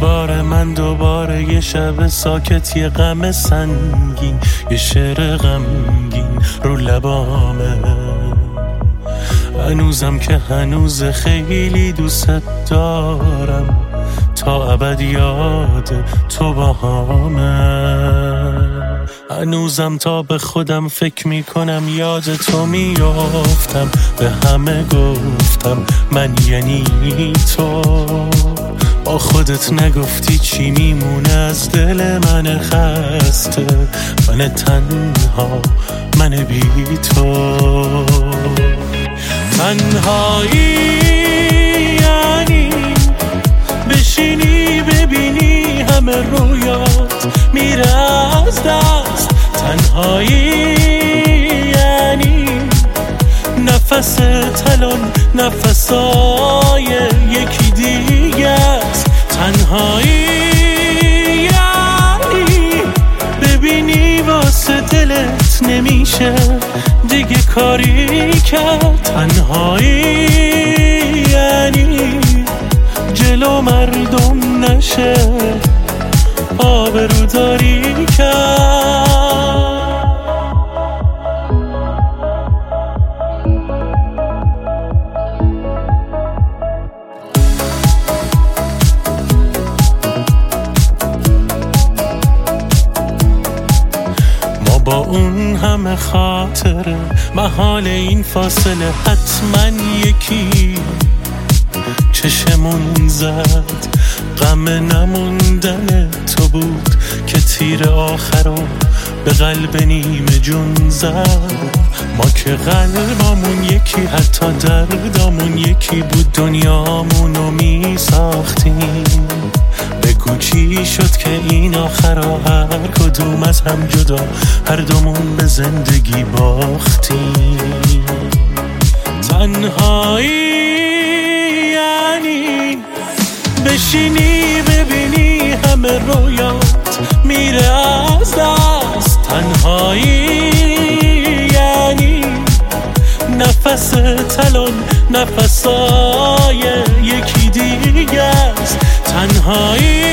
بار من دوباره یه شب ساکت، یه غم سنگین، یه شعر غمگین رو لبامه. هنوزم که هنوز خیلی دوست دارم، تا ابد یاد تو باهامه. هنوزم تا به خودم فکر میکنم یاد تو میافتم، به همه گفتم من یعنی تو. با خودت نگفتی چی میمونه از دل من خسته، من تنها، من بی تو. تنهایی یعنی بشینی ببینی همه رویات میره از دست. تنهایی یعنی نفس تلون نفسای یکی دیگه است. تنهایی یعنی ببینی واسه دلت نمیشه دیگه کاری کرد. تنهایی یعنی جلو مردم نشه آبروداری کرد. ما با اون همه خاطره محال این فاصله حتما یکی چشمون زد. غم نموندن تو بود که تیر آخرو به قلب نیمه جون زد. ما که قلبامون یکی، حتی دردامون یکی بود، دنیامونو می ساختیم. بگو چی شد که این آخرا هر کدوم از هم جدا، هر دومون به زندگی باختیم. تنهایی یعنی بشینی ببینی همه رویات میره از دست. تنهایی یعنی نفس تلون نفسای یکی دیگه است. تنهایی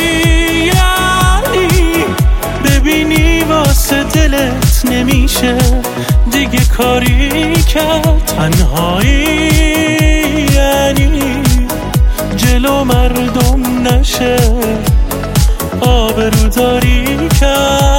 یعنی ببینی واسه دلت نمیشه دیگه کاری کرد. تنهایی یعنی جلو مردم نشه آبروداری کرد.